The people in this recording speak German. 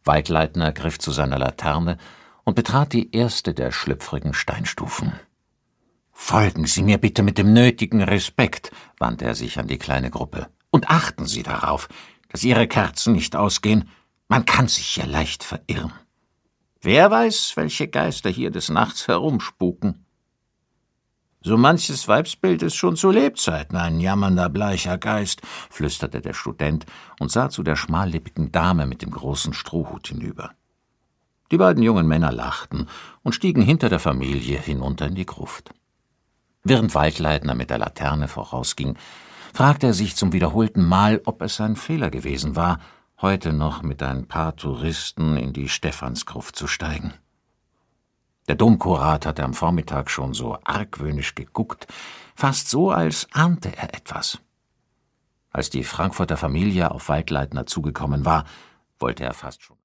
Waldleitner griff zu seiner Laterne und betrat die erste der schlüpfrigen Steinstufen. »Folgen Sie mir bitte mit dem nötigen Respekt«, wandte er sich an die kleine Gruppe. »Und achten Sie darauf, dass Ihre Kerzen nicht ausgehen. Man kann sich hier leicht verirren. Wer weiß, welche Geister hier des Nachts herumspuken. So manches Weibsbild ist schon zu Lebzeiten ein jammernder, bleicher Geist«, flüsterte der Student und sah zu der schmallippigen Dame mit dem großen Strohhut hinüber. Die beiden jungen Männer lachten und stiegen hinter der Familie hinunter in die Gruft. Während Waldleitner mit der Laterne vorausging, fragte er sich zum wiederholten Mal, ob es ein Fehler gewesen war, heute noch mit ein paar Touristen in die Stephansgruft zu steigen. Der Domkurat hatte am Vormittag schon so argwöhnisch geguckt, fast so, als ahnte er etwas. Als die Frankfurter Familie auf Waldleitner zugekommen war, wollte er fast schon